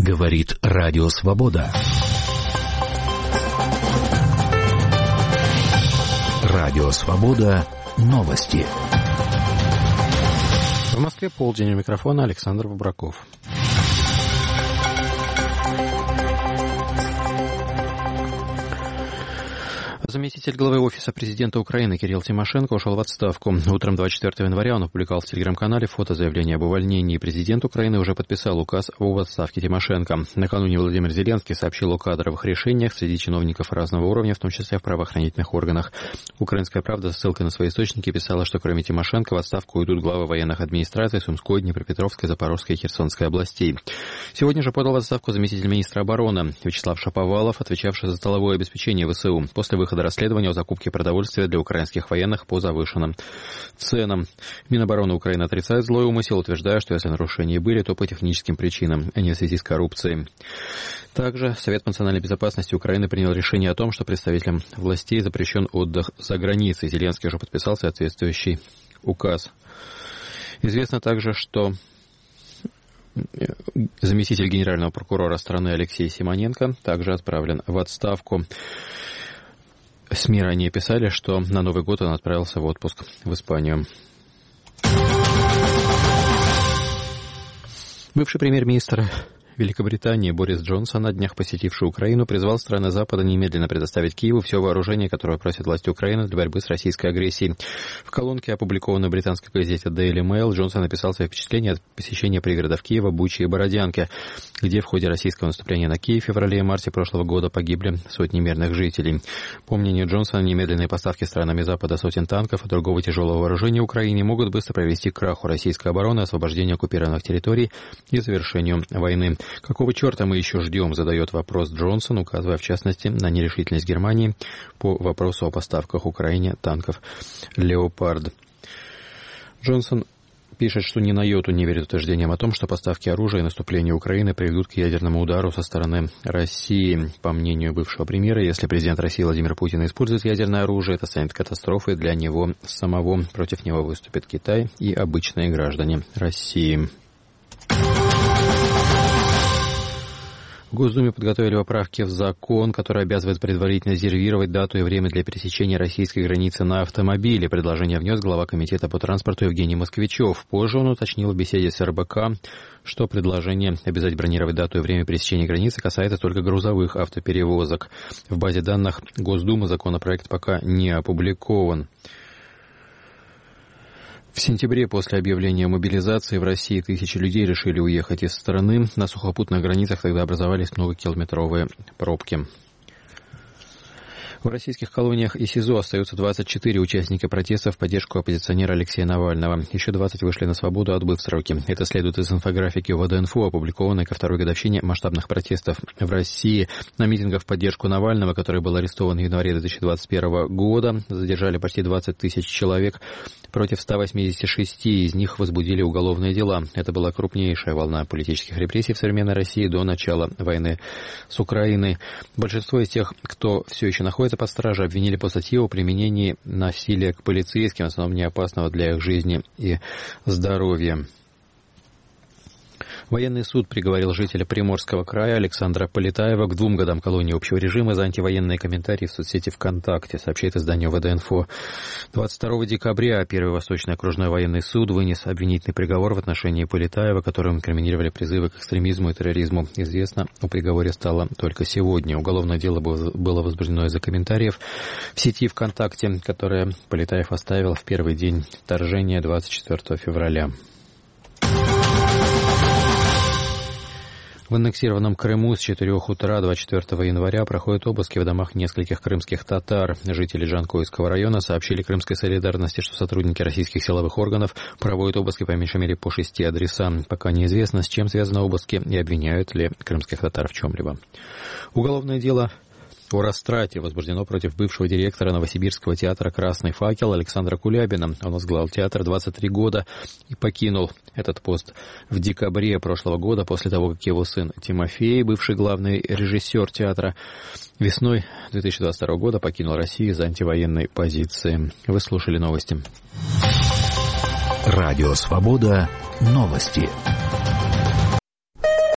Говорит Радио Свобода. Радио Свобода. Новости. В Москве полдень, у микрофона Александр Бобраков. Заместитель главы Офиса президента Украины Кирилл Тимошенко ушел в отставку. Утром 24 января он опубликовал в телеграм-канале фото заявления об увольнении. Президент Украины уже подписал указ об отставке Тимошенко. Накануне Владимир Зеленский сообщил о кадровых решениях среди чиновников разного уровня, в том числе в правоохранительных органах. «Украинская правда» с ссылкой на свои источники писала, что кроме Тимошенко в отставку уйдут главы военных администраций Сумской, Днепропетровской, Запорожской и Херсонской областей. Сегодня же подал в отставку заместитель министра обороны Вячеслав Шаповалов, отвечавший за тыловое обеспечение ВСУ, после выхода расследования о закупке продовольствия для украинских военных по завышенным ценам. Минобороны Украины отрицает злой умысел, утверждая, что если нарушения были, то по техническим причинам, а не в связи с коррупцией. Также Совет национальной безопасности Украины принял решение о том, что представителям властей запрещен отдых за границей. Зеленский уже подписал соответствующий указ. Известно также, что заместитель генерального прокурора страны Алексей Симоненко также отправлен в отставку. СМИ ранее писали, что на Новый год он отправился в отпуск в Испанию. Бывший премьер-министр Великобритании Борис Джонсон, на днях посетивший Украину, призвал страны Запада немедленно предоставить Киеву все вооружение, которое просит власти Украины для борьбы с российской агрессией. В колонке, опубликованной в британской газете Daily Mail, Джонсон написал свои впечатления от посещения пригородов Киева, Бучи и Бородянки, где в ходе российского наступления на Киев в феврале и марте прошлого года погибли сотни мирных жителей. По мнению Джонсона, немедленные поставки странами Запада сотен танков и другого тяжелого вооружения Украине могут быстро привести к краху российской обороны, освобождению оккупированных территорий и завершению войны. Какого черта мы еще ждем, задает вопрос Джонсон, указывая в частности на нерешительность Германии по вопросу о поставках Украине танков «Леопард». Джонсон пишет, что ни на йоту не верит утверждениям о том, что поставки оружия и наступление Украины приведут к ядерному удару со стороны России. По мнению бывшего премьера, если президент России Владимир Путин использует ядерное оружие, это станет катастрофой для него самого. Против него выступит Китай и обычные граждане России. В Госдуме подготовили поправки в закон, который обязывает предварительно резервировать дату и время для пересечения российской границы на автомобиле. Предложение внес глава комитета по транспорту Евгений Москвичев. Позже он уточнил в беседе с РБК, что предложение обязать бронировать дату и время пересечения границы касается только грузовых автоперевозок. В базе данных Госдумы законопроект пока не опубликован. В сентябре после объявления мобилизации в России тысячи людей решили уехать из страны. На сухопутных границах тогда образовались многокилометровые пробки. В российских колониях и СИЗО остаются 24 участника протеста в поддержку оппозиционера Алексея Навального. Еще 20 вышли на свободу, отбыв сроки. Это следует из инфографики ВДНФО, опубликованной ко второй годовщине масштабных протестов в России. На митингах в поддержку Навального, который был арестован в январе 2021 года, задержали почти 20 тысяч человек. Против 186 из них возбудили уголовные дела. Это была крупнейшая волна политических репрессий в современной России до начала войны с Украиной. Большинство из тех, кто все еще находится под стражей, обвинили по статье о применении насилия к полицейским, в основном не опасного для их жизни и здоровья. Военный суд приговорил жителя Приморского края Александра Полетаева к 2 годам колонии общего режима за антивоенные комментарии в соцсети ВКонтакте, сообщает издание ВДНФО. 22 декабря Первый Восточный окружной военный суд вынес обвинительный приговор в отношении Полетаева, которым инкриминировали призывы к экстремизму и терроризму. Известно о приговоре стало только сегодня. Уголовное дело было возбуждено из-за комментариев в сети ВКонтакте, которые Полетаев оставил в первый день вторжения 24 февраля. В аннексированном Крыму с 4 утра 24 января проходят обыски в домах нескольких крымских татар. Жители Джанкойского района сообщили Крымской солидарности, что сотрудники российских силовых органов проводят обыски по меньшей мере по 6 адресам. Пока неизвестно, с чем связаны обыски и обвиняют ли крымских татар в чем-либо. Уголовное дело о растрате возбуждено против бывшего директора Новосибирского театра «Красный факел» Александра Кулябина. Он возглавил театр 23 года и покинул этот пост в декабре прошлого года, после того, как его сын Тимофей, бывший главный режиссер театра, весной 2022 года покинул Россию из-за антивоенной позиции. Вы слушали новости. Радио «Свобода». Новости.